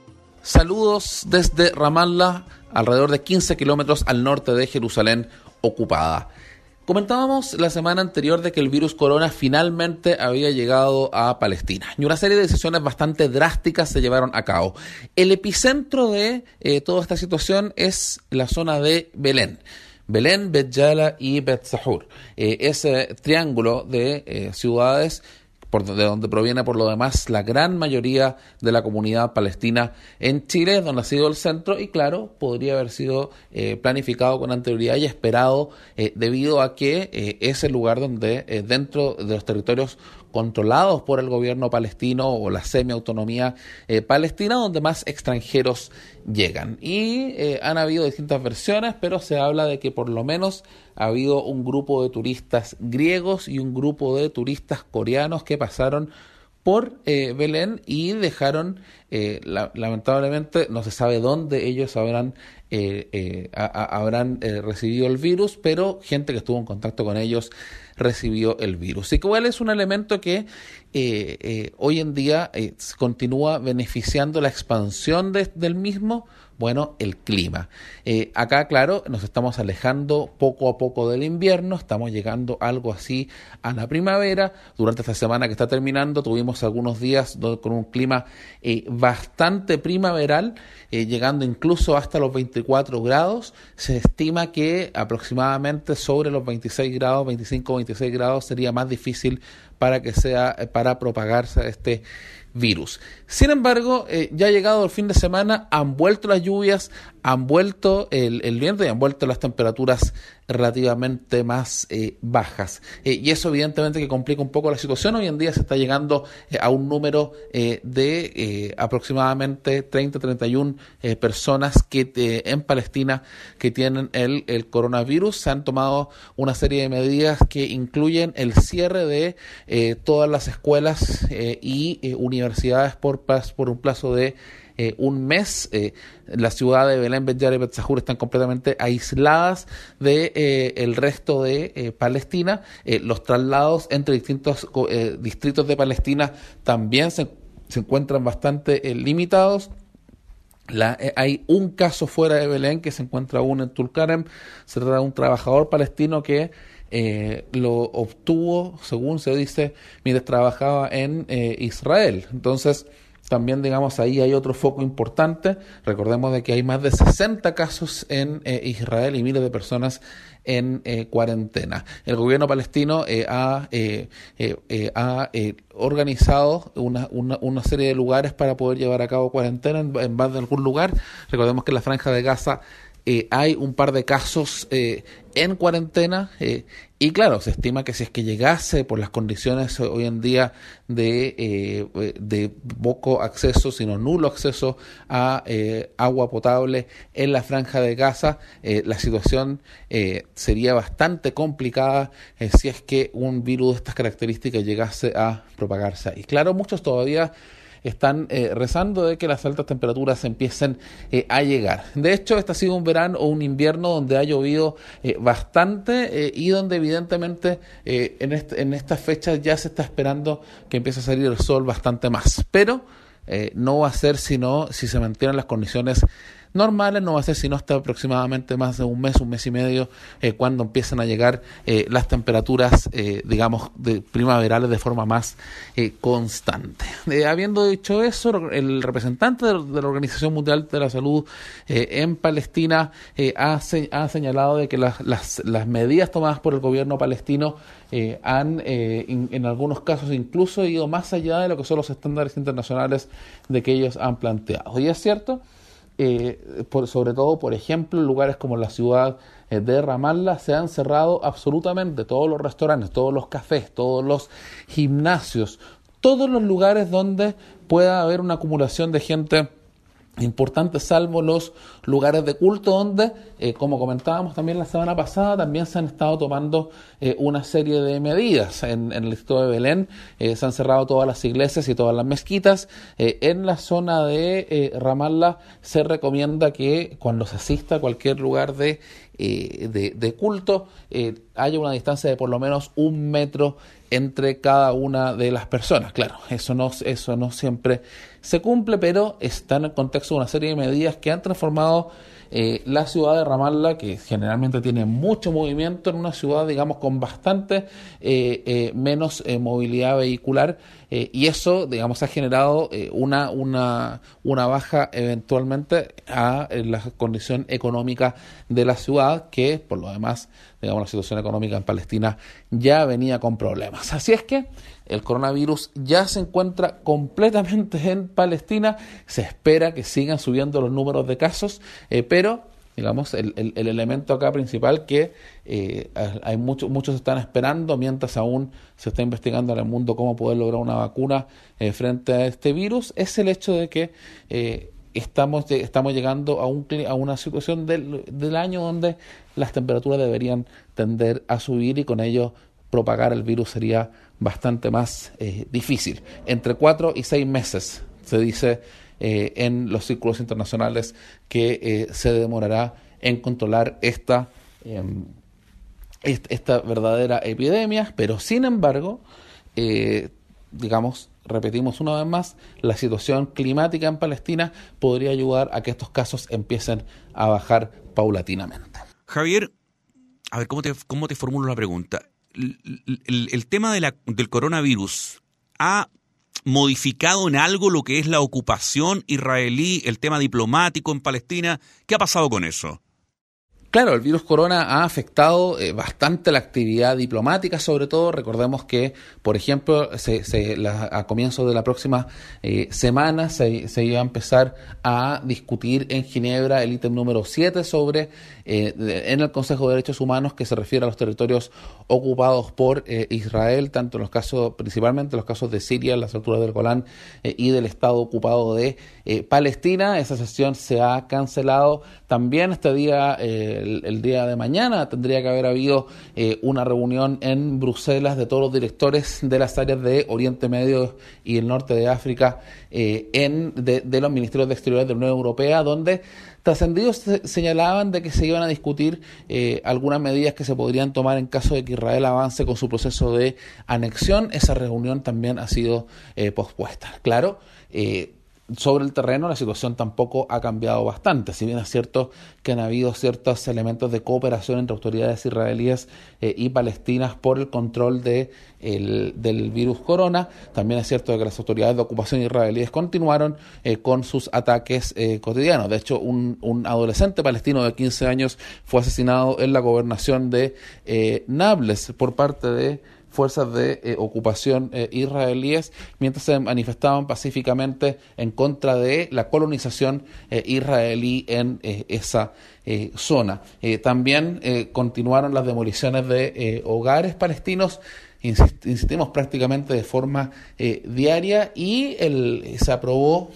Saludos desde Ramallah, alrededor de quince kilómetros al norte de Jerusalén ocupada. Comentábamos la semana anterior de que el virus corona finalmente había llegado a Palestina y una serie de decisiones bastante drásticas se llevaron a cabo. El epicentro de eh, toda esta situación es la zona de Belén. Belén, Bet Yala y Bet Sahur. Eh, ese triángulo de eh, ciudades por de donde proviene por lo demás la gran mayoría de la comunidad palestina en Chile, donde ha sido el centro y claro, podría haber sido eh, planificado con anterioridad y esperado eh, debido a que eh, es el lugar donde eh, dentro de los territorios controlados por el gobierno palestino o la semi-autonomía eh, palestina, donde más extranjeros llegan. Y eh, han habido distintas versiones, pero se habla de que por lo menos ha habido un grupo de turistas griegos y un grupo de turistas coreanos que pasaron por eh, Belén y dejaron, eh, la, lamentablemente, no se sabe dónde ellos habrán, eh, eh, a, a, habrán eh, recibido el virus, pero gente que estuvo en contacto con ellos recibió el virus. Y cuál es un elemento que eh, eh, hoy en día eh, continúa beneficiando la expansión de, del mismo. Bueno, el clima. Eh, acá, claro, nos estamos alejando poco a poco del invierno, estamos llegando algo así a la primavera. Durante esta semana que está terminando tuvimos algunos días con un clima eh, bastante primaveral, eh, llegando incluso hasta los veinticuatro grados. Se estima que aproximadamente sobre los veintiséis grados, veinticinco, veintiséis grados sería más difícil para que sea, para propagarse este virus. Sin embargo, eh, ya ha llegado el fin de semana, han vuelto las lluvias, han vuelto el, el viento y han vuelto las temperaturas relativamente más eh, bajas. Eh, y eso evidentemente que complica un poco la situación. Hoy en día se está llegando eh, a un número eh, de eh, aproximadamente treinta a treinta y una eh, personas que eh, en Palestina que tienen el, el coronavirus. Se han tomado una serie de medidas que incluyen el cierre de eh, todas las escuelas eh, y eh, universidades por, por un plazo de Eh, un mes. Eh, la ciudad de Belén, Bet Yara y Bet Sahur están completamente aisladas de eh, el resto de eh, Palestina. Eh, los traslados entre distintos eh, distritos de Palestina también se, se encuentran bastante eh, limitados. La, eh, hay un caso fuera de Belén que se encuentra aún en Tulkarem. Se trata de un trabajador palestino que eh, lo obtuvo, según se dice, mientras trabajaba en eh, Israel. Entonces, también, digamos, ahí hay otro foco importante. Recordemos de que hay más de sesenta casos en eh, Israel y miles de personas en eh, cuarentena. El gobierno palestino eh, ha, eh, eh, eh, ha eh, organizado una, una, una serie de lugares para poder llevar a cabo cuarentena en, en más de algún lugar. Recordemos que en la Franja de Gaza eh, hay un par de casos eh, en cuarentena eh, y claro, se estima que si es que llegase por las condiciones hoy en día de, eh, de poco acceso, sino nulo acceso a eh, agua potable en la Franja de Gaza, eh, la situación eh, sería bastante complicada eh, si es que un virus de estas características llegase a propagarse. Y claro, muchos todavía están eh, rezando de que las altas temperaturas empiecen eh, a llegar. De hecho, este ha sido un verano o un invierno donde ha llovido eh, bastante eh, y donde evidentemente eh, en, este, en estas fechas ya se está esperando que empiece a salir el sol bastante más. Pero eh, no va a ser sino si se mantienen las condiciones normales, no va a ser sino hasta aproximadamente más de un mes, un mes y medio, eh, cuando empiezan a llegar eh, las temperaturas, eh, digamos, de primaverales de forma más eh, constante. Eh, habiendo dicho eso, el representante de, de la Organización Mundial de la Salud eh, en Palestina eh, ha, se, ha señalado de que las, las, las medidas tomadas por el gobierno palestino eh, han, eh, in, en algunos casos, incluso ido más allá de lo que son los estándares internacionales de que ellos han planteado. Y es cierto, Eh, por, sobre todo, por ejemplo, en lugares como la ciudad eh, de Ramallah se han cerrado absolutamente todos los restaurantes, todos los cafés, todos los gimnasios, todos los lugares donde pueda haber una acumulación de gente importante, salvo los lugares de culto donde, eh, como comentábamos también la semana pasada, también se han estado tomando eh, una serie de medidas. En, en el distrito de Belén eh, se han cerrado todas las iglesias y todas las mezquitas. Eh, en la zona de eh, Ramallah se recomienda que cuando se asista a cualquier lugar de, eh, de, de culto eh, haya una distancia de por lo menos un metro entre cada una de las personas. Claro, eso no, eso no siempre se cumple, pero está en el contexto de una serie de medidas que han transformado eh, la ciudad de Ramallah, que generalmente tiene mucho movimiento, en una ciudad, digamos, con bastante eh, eh, menos eh, movilidad vehicular, eh, y eso, digamos, ha generado eh, una, una, una baja eventualmente a eh, la condición económica de la ciudad, que por lo demás, digamos, la situación económica en Palestina ya venía con problemas. Así es que el coronavirus ya se encuentra completamente en Palestina. Se espera que sigan subiendo los números de casos, eh, pero, digamos, el, el, el elemento acá principal que eh, hay muchos muchos están esperando, mientras aún se está investigando en el mundo cómo poder lograr una vacuna eh, frente a este virus, es el hecho de que eh, estamos estamos llegando a un a una situación del, del año donde las temperaturas deberían tender a subir y con ello propagar el virus sería bastante más eh, difícil. Entre cuatro y seis meses se dice eh, en los círculos internacionales que eh, se demorará en controlar esta eh, esta verdadera epidemia, pero sin embargo, eh, digamos, repetimos una vez más, la situación climática en Palestina podría ayudar a que estos casos empiecen a bajar paulatinamente. Javier, a ver, ¿cómo te, cómo te formulo la pregunta? El, el, el tema de la, del coronavirus ha modificado en algo lo que es la ocupación israelí, el tema diplomático en Palestina. ¿Qué ha pasado con eso? claro, el virus corona ha afectado eh, bastante la actividad diplomática, sobre todo. Recordemos que, por ejemplo, se, se, la, a comienzos de la próxima eh, semana se, se iba a empezar a discutir en Ginebra el ítem número siete sobre eh, de, en el Consejo de Derechos Humanos, que se refiere a los territorios ocupados por eh, Israel, tanto en los casos, principalmente en los casos de Siria, en las alturas del Golán, eh, y del Estado ocupado de eh, Palestina. Esa sesión se ha cancelado. También este día, eh, el, el día de mañana, tendría que haber habido eh, una reunión en Bruselas de todos los directores de las áreas de Oriente Medio y el norte de África, eh, en de, de los ministerios de Exteriores de la Unión Europea, donde trascendidos se señalaban de que se iban a discutir eh, algunas medidas que se podrían tomar en caso de que Israel avance con su proceso de anexión. Esa reunión también ha sido eh, pospuesta. Claro, eh, sobre el terreno la situación tampoco ha cambiado bastante, si bien es cierto que han habido ciertos elementos de cooperación entre autoridades israelíes eh, y palestinas por el control de el, del virus corona. También es cierto que las autoridades de ocupación israelíes continuaron eh, con sus ataques eh, cotidianos. De hecho, un, un adolescente palestino de quince años fue asesinado en la gobernación de eh, Nablus por parte de fuerzas de eh, ocupación eh, israelíes, mientras se manifestaban pacíficamente en contra de la colonización eh, israelí en eh, esa eh, zona. Eh, también eh, continuaron las demoliciones de eh, hogares palestinos, insist- insistimos prácticamente de forma eh, diaria, y el, se aprobó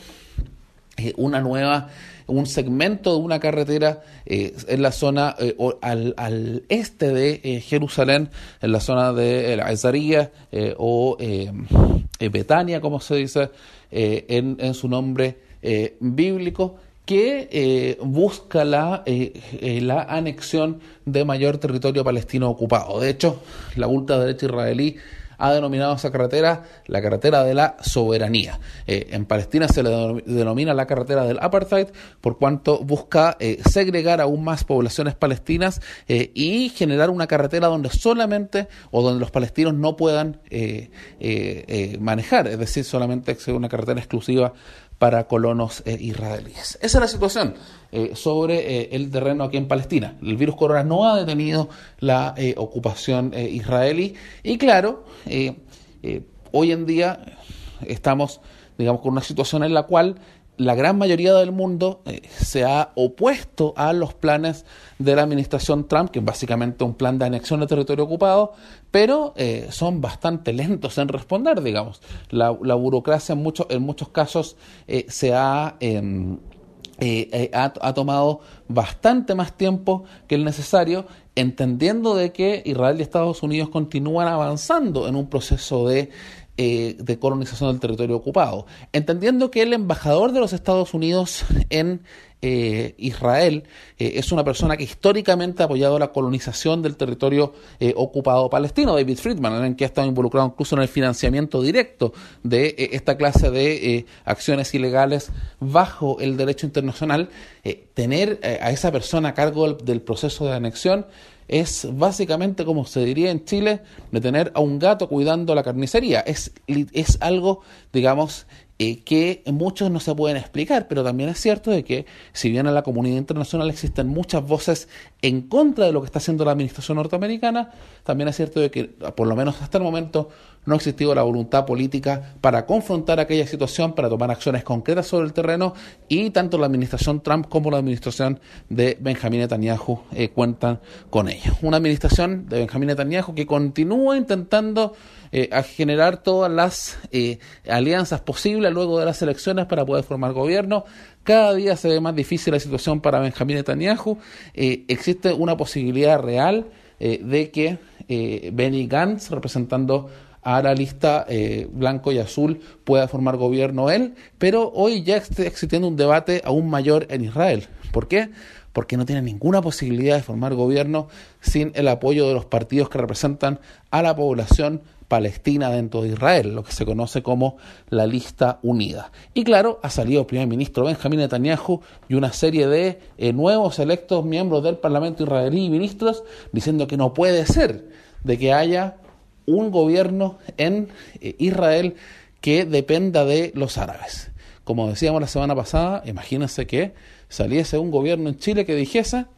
eh, una nueva un segmento de una carretera eh, en la zona eh, o, al, al este de eh, Jerusalén, en la zona de eh, Azaría eh, o eh, eh, Betania, como se dice eh, en, en su nombre eh, bíblico, que eh, busca la, eh, eh, la anexión de mayor territorio palestino ocupado. De hecho, la ultraderecha israelí ha denominado esa carretera la carretera de la soberanía. Eh, en Palestina se le denomina la carretera del apartheid, por cuanto busca eh, segregar aún más poblaciones palestinas eh, y generar una carretera donde solamente, o donde los palestinos no puedan eh, eh, eh, manejar, es decir, solamente sea una carretera exclusiva para colonos eh, israelíes. Esa es la situación eh, sobre eh, el terreno aquí en Palestina. El virus corona no ha detenido la eh, ocupación eh, israelí, y claro, eh, eh, hoy en día estamos, digamos, con una situación en la cual la gran mayoría del mundo eh, se ha opuesto a los planes de la administración Trump, que es básicamente un plan de anexión de territorio ocupado, pero eh, son bastante lentos en responder, digamos. La, la burocracia en, mucho, en muchos casos eh, se ha... Eh, Eh, eh, ha, ha tomado bastante más tiempo que el necesario, entendiendo de que Israel y Estados Unidos continúan avanzando en un proceso de, eh, de colonización del territorio ocupado, entendiendo que el embajador de los Estados Unidos en eh, Israel eh, es una persona que históricamente ha apoyado la colonización del territorio eh, ocupado palestino, David Friedman, en que ha estado involucrado incluso en el financiamiento directo de eh, esta clase de eh, acciones ilegales bajo el derecho internacional. Eh, tener eh, a esa persona a cargo del, del proceso de anexión es básicamente, como se diría en Chile, de tener a un gato cuidando la carnicería. Es, es algo, digamos, eh, que muchos no se pueden explicar, pero también es cierto de que, si bien en la comunidad internacional existen muchas voces en contra de lo que está haciendo la administración norteamericana, también es cierto de que, por lo menos hasta el momento, no ha existido la voluntad política para confrontar aquella situación, para tomar acciones concretas sobre el terreno, y tanto la administración Trump como la administración de Benjamín Netanyahu eh, cuentan con ello. Una administración de Benjamín Netanyahu que continúa intentando eh, a generar todas las eh, alianzas posibles luego de las elecciones para poder formar gobierno. Cada día se ve más difícil la situación para Benjamín Netanyahu. Eh, existe una posibilidad real eh, de que eh, Benny Gantz, representando a la lista eh, blanco y azul, pueda formar gobierno él, pero hoy ya está existiendo un debate aún mayor en Israel. ¿Por qué? Porque no tiene ninguna posibilidad de formar gobierno sin el apoyo de los partidos que representan a la población palestina dentro de Israel, lo que se conoce como la Lista Unida. Y claro, ha salido el primer ministro Benjamín Netanyahu y una serie de eh, nuevos electos miembros del Parlamento israelí y ministros diciendo que no puede ser de que haya un gobierno en eh, Israel que dependa de los árabes. Como decíamos la semana pasada, imagínense que saliese un gobierno en Chile que dijese: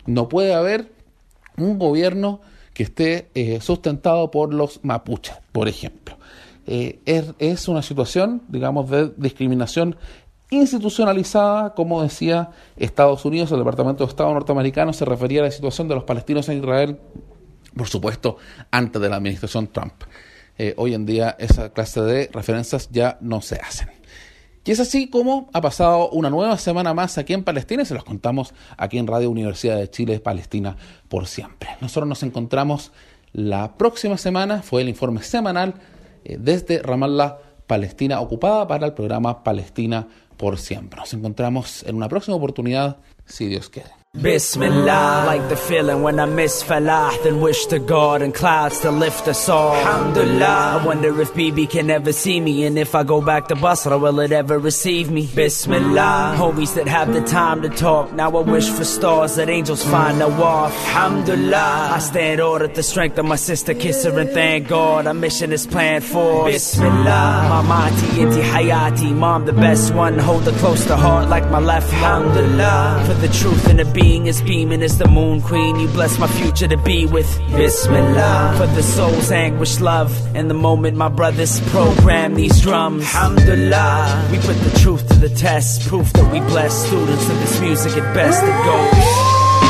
No puede haber un gobierno que esté eh, sustentado por los mapuches, por ejemplo. Eh, es, es una situación, digamos, de discriminación institucionalizada. Como decía Estados Unidos, el Departamento de Estado norteamericano se refería a la situación de los palestinos en Israel, por supuesto, antes de la administración Trump. Eh, hoy en día esa clase de referencias ya no se hacen. Y es así como ha pasado una nueva semana más aquí en Palestina y se los contamos aquí en Radio Universidad de Chile, Palestina por siempre. Nosotros nos encontramos la próxima semana, fue el informe semanal eh, desde Ramallah, Palestina ocupada, para el programa Palestina por siempre. Nos encontramos en una próxima oportunidad, si Dios quiere. Bismillah, like the feeling when I miss Falah, then wish to God and clouds to lift us all. Alhamdulillah, I wonder if B B can ever see me, and if I go back to Basra, will it ever receive me? Bismillah, homies that have the time to talk, now I wish for stars that angels find no off. Alhamdulillah, I stand awe at the strength of my sister, kiss her and thank God, our mission is planned for. Bismillah, Mamati, Inti Hayati, Mom the best one, hold her close to heart like my left lung. Alhamdulillah, for the truth and the being is beaming as the moon queen, you bless my future to be with. Bismillah, for the soul's anguish, love, and the moment my brothers program these drums. Alhamdulillah, we put the truth to the test, proof that we bless students of this music at best. It goes.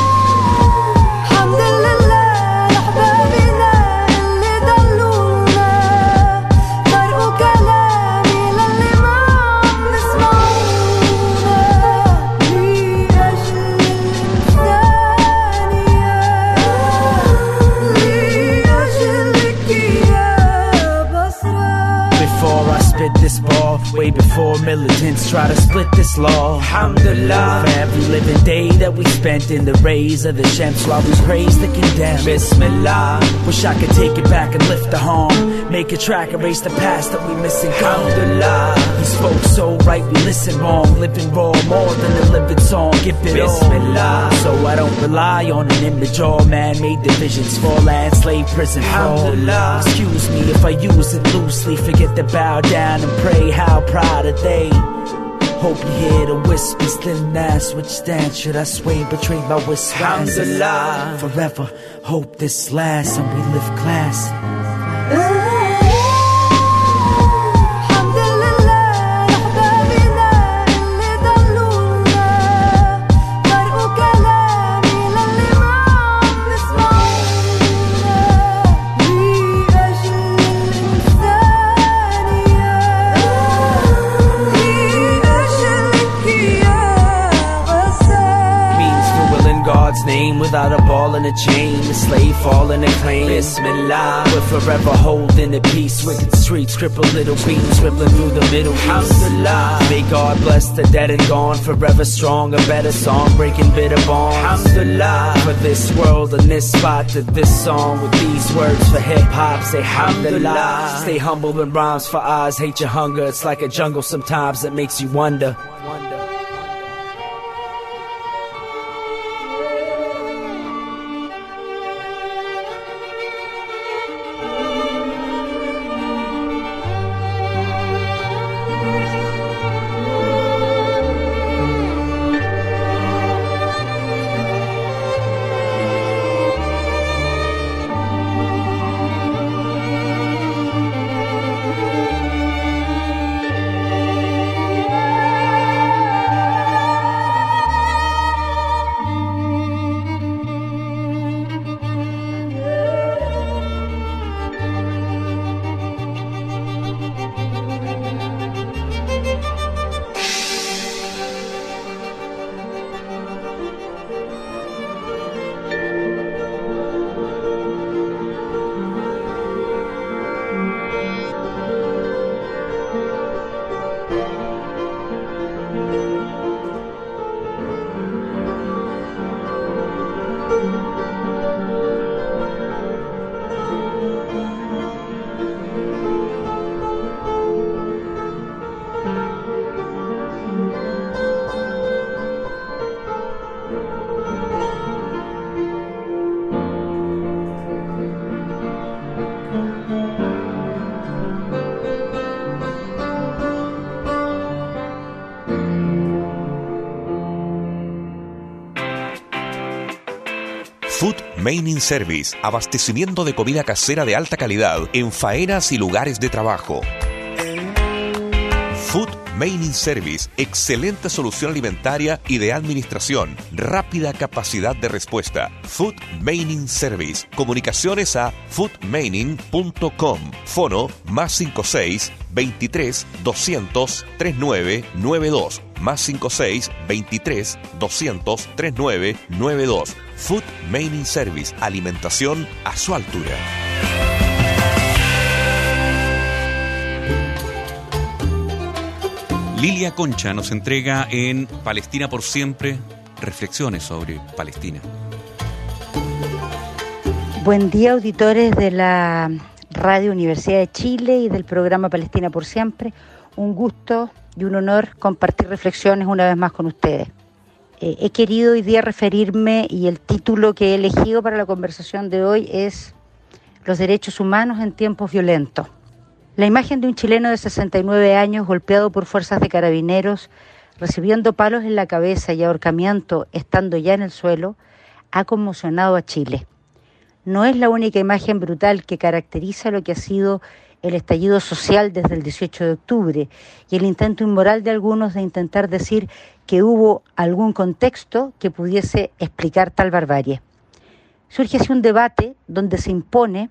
This ball, way before militants try to split this law. Alhamdulillah, for every living day that we spent in the rays of the Shams while we praise the condemned. Bismillah, wish I could take it back and lift the harm, make a track, erase the past that we missing. Alhamdulillah, he spoke so right, we listen wrong, living raw, more than a living song. Give it Bismillah, all, so I don't rely on an image or man-made divisions for land, slave, prison. Alhamdulillah, excuse me if I use it loosely, forget to bow down and pray, how proud are they? Hope you hear the whispers, then ask which stance should I sway, betrayed by whispers. Alhamdulillah, forever hope this lasts and we live classy. Name without a ball and a chain, a slave fall in a claim. Bismillah, we're forever holding the peace. Wicked streets, crippled little queens, rippling through the Middle East. Alhamdulillah, may God bless the dead and gone, forever strong, a better song, breaking bitter bonds. Alhamdulillah, for this world and this spot, to this song with these words for hip hop. Say alhamdulillah, stay humble when rhymes for eyes, hate your hunger. It's like a jungle sometimes that makes you wonder. Maining Service, abastecimiento de comida casera de alta calidad en faenas y lugares de trabajo. Food Maining Service, excelente solución alimentaria y de administración, rápida capacidad de respuesta. Food Maining Service, comunicaciones a food maining punto com, fono más cincuenta y seis, veintitrés, doscientos, treinta y nueve, noventa y dos, más cincuenta y seis, veintitrés, doscientos, treinta y nueve, noventa y dos. Food Maining Service, alimentación a su altura. Lilia Concha nos entrega en Palestina por Siempre reflexiones sobre Palestina. Buen día, auditores de la Radio Universidad de Chile y del programa Palestina por Siempre. Un gusto y un honor compartir reflexiones una vez más con ustedes. Eh, he querido hoy día referirme, y el título que he elegido para la conversación de hoy es Los derechos humanos en tiempos violentos. La imagen de un chileno de sesenta y nueve años golpeado por fuerzas de carabineros, recibiendo palos en la cabeza y ahorcamiento estando ya en el suelo, ha conmocionado a Chile. No es la única imagen brutal que caracteriza lo que ha sido el estallido social desde el dieciocho de octubre y el intento inmoral de algunos de intentar decir que hubo algún contexto que pudiese explicar tal barbarie. Surge así un debate donde se impone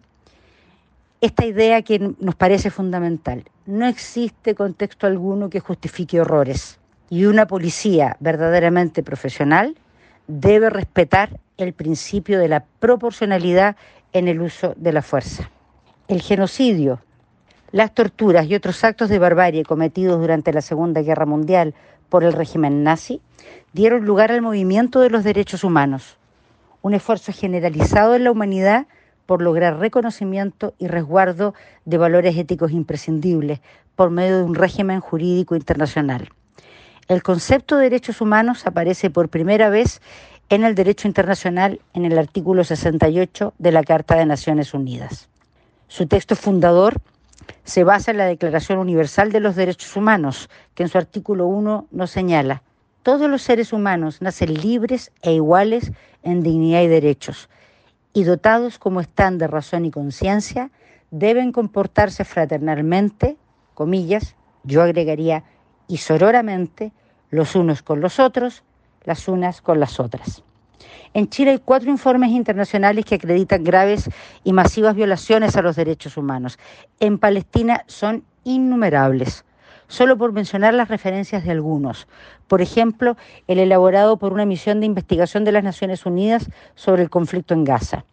esta idea que nos parece fundamental. No existe contexto alguno que justifique horrores, y una policía verdaderamente profesional debe respetar el principio de la proporcionalidad en el uso de la fuerza. El genocidio, las torturas y otros actos de barbarie cometidos durante la Segunda Guerra Mundial por el régimen nazi dieron lugar al movimiento de los derechos humanos, un esfuerzo generalizado en la humanidad por lograr reconocimiento y resguardo de valores éticos imprescindibles por medio de un régimen jurídico internacional. El concepto de derechos humanos aparece por primera vez en el derecho internacional en el artículo sesenta y ocho de la Carta de Naciones Unidas. Su texto fundador se basa en la Declaración Universal de los Derechos Humanos, que en su artículo uno nos señala: todos los seres humanos nacen libres e iguales en dignidad y derechos, y dotados como están de razón y conciencia, deben comportarse fraternalmente, comillas, yo agregaría, y sororamente, los unos con los otros, las unas con las otras. En Chile hay cuatro informes internacionales que acreditan graves y masivas violaciones a los derechos humanos. En Palestina son innumerables. Solo por mencionar las referencias de algunos. Por ejemplo, el elaborado por una misión de investigación de las Naciones Unidas sobre el conflicto en Gaza.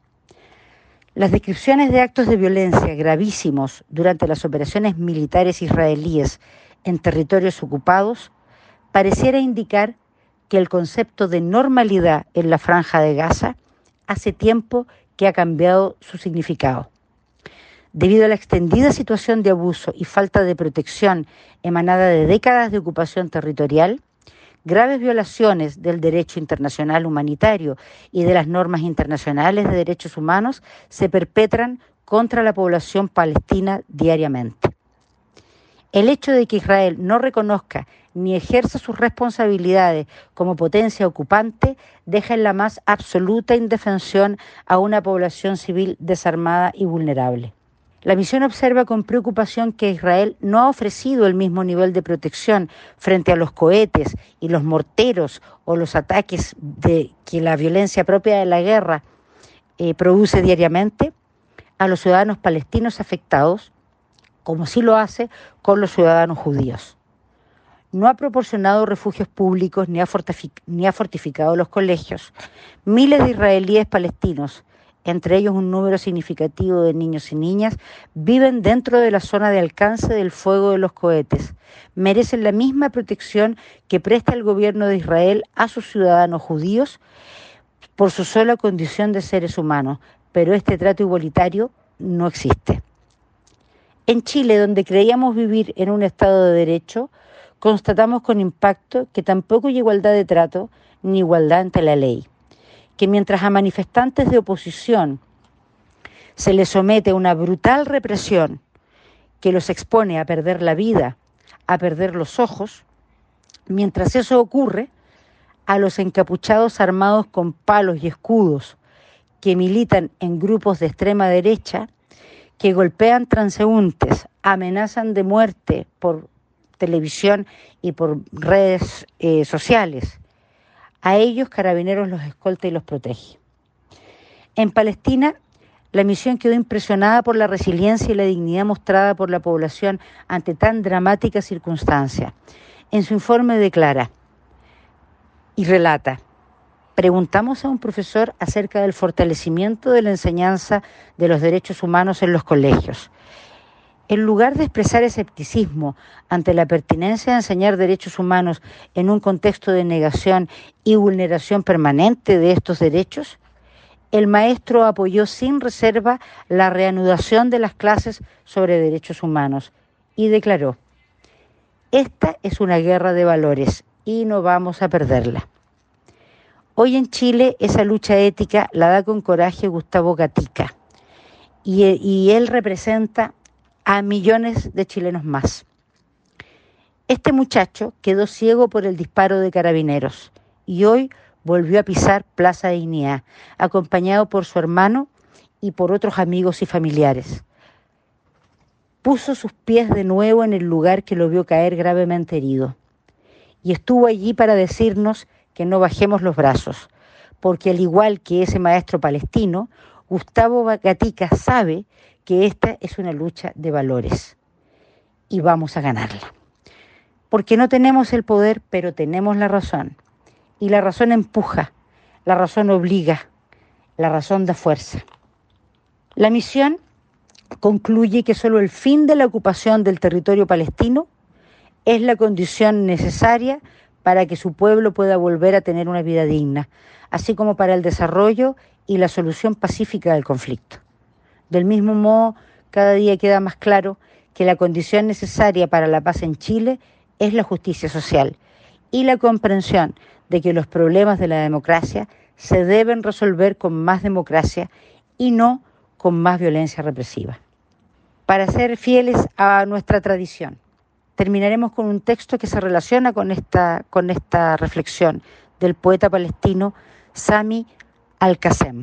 Las descripciones de actos de violencia gravísimos durante las operaciones militares israelíes en territorios ocupados pareciera indicar que el concepto de normalidad en la Franja de Gaza hace tiempo que ha cambiado su significado. Debido a la extendida situación de abuso y falta de protección emanada de décadas de ocupación territorial, graves violaciones del derecho internacional humanitario y de las normas internacionales de derechos humanos se perpetran contra la población palestina diariamente. El hecho de que Israel no reconozca ni ejerza sus responsabilidades como potencia ocupante deja en la más absoluta indefensión a una población civil desarmada y vulnerable. La misión observa con preocupación que Israel no ha ofrecido el mismo nivel de protección frente a los cohetes y los morteros o los ataques de que la violencia propia de la guerra eh, produce diariamente a los ciudadanos palestinos afectados, como sí lo hace con los ciudadanos judíos. No ha proporcionado refugios públicos ni ha, fortific- ni ha fortificado los colegios. Miles de israelíes palestinos, entre ellos un número significativo de niños y niñas, viven dentro de la zona de alcance del fuego de los cohetes. Merecen la misma protección que presta el gobierno de Israel a sus ciudadanos judíos por su sola condición de seres humanos, pero este trato igualitario no existe. En Chile, donde creíamos vivir en un Estado de Derecho, constatamos con impacto que tampoco hay igualdad de trato ni igualdad ante la ley. Que mientras a manifestantes de oposición se les somete a una brutal represión que los expone a perder la vida, a perder los ojos, mientras eso ocurre, a los encapuchados armados con palos y escudos que militan en grupos de extrema derecha, que golpean transeúntes, amenazan de muerte por televisión y por redes eh, sociales. A ellos Carabineros los escolta y los protege. En Palestina, la misión quedó impresionada por la resiliencia y la dignidad mostrada por la población ante tan dramática circunstancia. En su informe declara y relata: preguntamos a un profesor acerca del fortalecimiento de la enseñanza de los derechos humanos en los colegios. En lugar de expresar escepticismo ante la pertinencia de enseñar derechos humanos en un contexto de negación y vulneración permanente de estos derechos, el maestro apoyó sin reserva la reanudación de las clases sobre derechos humanos y declaró: esta es una guerra de valores y no vamos a perderla. Hoy en Chile esa lucha ética la da con coraje Gustavo Gatica y, y él representa a millones de chilenos más. Este muchacho quedó ciego por el disparo de Carabineros y hoy volvió a pisar Plaza Dignidad, acompañado por su hermano y por otros amigos y familiares. Puso sus pies de nuevo en el lugar que lo vio caer gravemente herido y estuvo allí para decirnos que no bajemos los brazos, porque al igual que ese maestro palestino, Gustavo Gatica sabe que esta es una lucha de valores y vamos a ganarla. Porque no tenemos el poder, pero tenemos la razón. Y la razón empuja, la razón obliga, la razón da fuerza. La misión concluye que solo el fin de la ocupación del territorio palestino es la condición necesaria para que su pueblo pueda volver a tener una vida digna, así como para el desarrollo y la solución pacífica del conflicto. Del mismo modo, cada día queda más claro que la condición necesaria para la paz en Chile es la justicia social y la comprensión de que los problemas de la democracia se deben resolver con más democracia y no con más violencia represiva. Para ser fieles a nuestra tradición, terminaremos con un texto que se relaciona con esta, con esta reflexión del poeta palestino Sami Al-Qasem.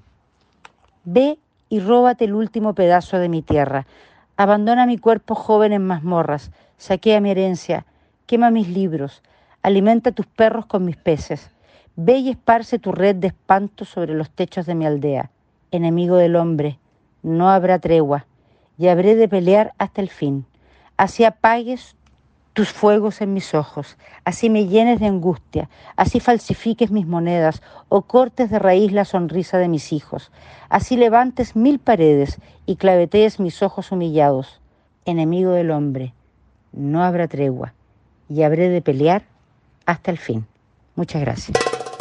Ve y róbate el último pedazo de mi tierra. Abandona mi cuerpo joven en mazmorras, saquea mi herencia, quema mis libros, alimenta tus perros con mis peces. Ve y esparce tu red de espanto sobre los techos de mi aldea. Enemigo del hombre, no habrá tregua, y habré de pelear hasta el fin. Así apagues tus fuegos en mis ojos, así me llenes de angustia, así falsifiques mis monedas o cortes de raíz la sonrisa de mis hijos, así levantes mil paredes y clavetees mis ojos humillados. Enemigo del hombre, no habrá tregua, y habré de pelear hasta el fin. Muchas gracias.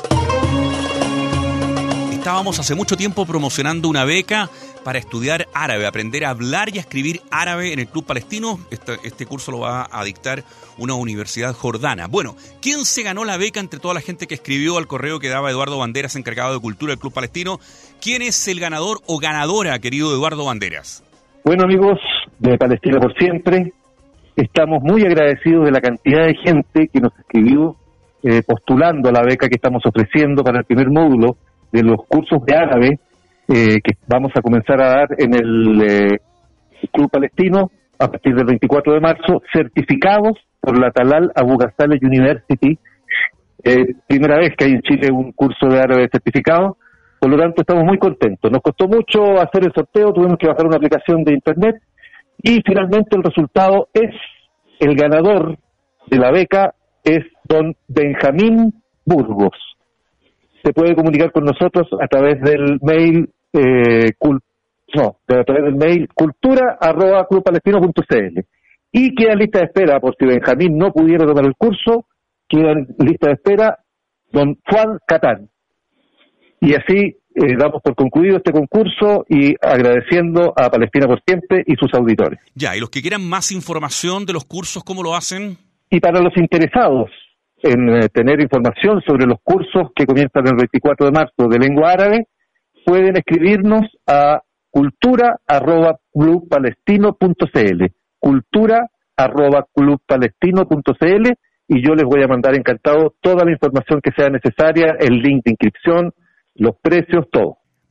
Estábamos hace mucho tiempo promocionando una beca para estudiar árabe, aprender a hablar y a escribir árabe en el Club Palestino. Este, este curso lo va a dictar una universidad jordana. Bueno, ¿quién se ganó la beca entre toda la gente que escribió al correo que daba Eduardo Banderas, encargado de Cultura del Club Palestino? ¿Quién es el ganador o ganadora, querido Eduardo Banderas? Bueno, amigos de Palestina por Siempre, estamos muy agradecidos de la cantidad de gente que nos escribió eh, postulando a la beca que estamos ofreciendo para el primer módulo de los cursos de árabe eh, que vamos a comenzar a dar en el eh, Club Palestino a partir del veinticuatro de marzo, certificados por la Talal Abu Ghazaleh University. Eh, primera vez que hay en Chile un curso de árabe certificado, por lo tanto estamos muy contentos. Nos costó mucho hacer el sorteo, tuvimos que bajar una aplicación de internet y finalmente el resultado es, el ganador de la beca es don Benjamín Burgos. Se puede comunicar con nosotros a través del mail eh, cul, no, a través del mail cultura arroba clubpalestino punto cl y queda en lista de espera por si Benjamín no pudiera tomar el curso, queda en lista de espera don Juan Catán. Y así eh, damos por concluido este concurso y agradeciendo a Palestina por Siempre y sus auditores. Ya, y los que quieran más información de los cursos, ¿cómo lo hacen? Y para los interesados en eh, tener información sobre los cursos que comienzan el veinticuatro de marzo de lengua árabe, pueden escribirnos a cultura arroba clubpalestino punto cl, cultura arroba clubpalestino punto cl, y yo les voy a mandar encantado toda la información que sea necesaria, el link de inscripción, los precios, todo.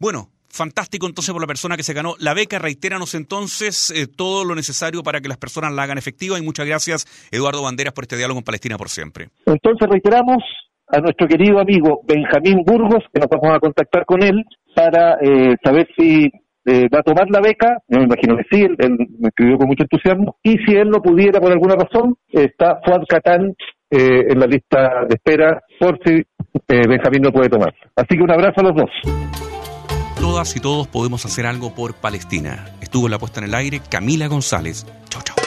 Bueno, fantástico entonces por la persona que se ganó la beca. Reitéranos entonces eh, todo lo necesario para que las personas la hagan efectiva, y muchas gracias, Eduardo Banderas, por este diálogo en Palestina por siempre. Entonces reiteramos a nuestro querido amigo Benjamín Burgos, que nos vamos a contactar con él para eh, saber si eh, va a tomar la beca. Yo me imagino que sí, él, él me escribió con mucho entusiasmo, y si él no pudiera por alguna razón, está Fuad Catán eh, en la lista de espera por si eh, Benjamín no puede tomar. Así que un abrazo a los dos. Todas y todos podemos hacer algo por Palestina. Estuvo en la puesta en el aire Camila González. Chau, chau.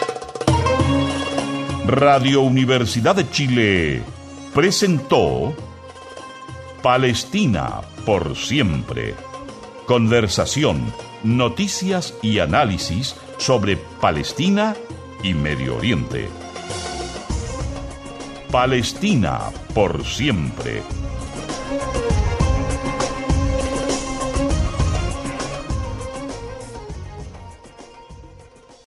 Radio Universidad de Chile presentó Palestina por siempre. Conversación, noticias y análisis sobre Palestina y Medio Oriente. Palestina por siempre.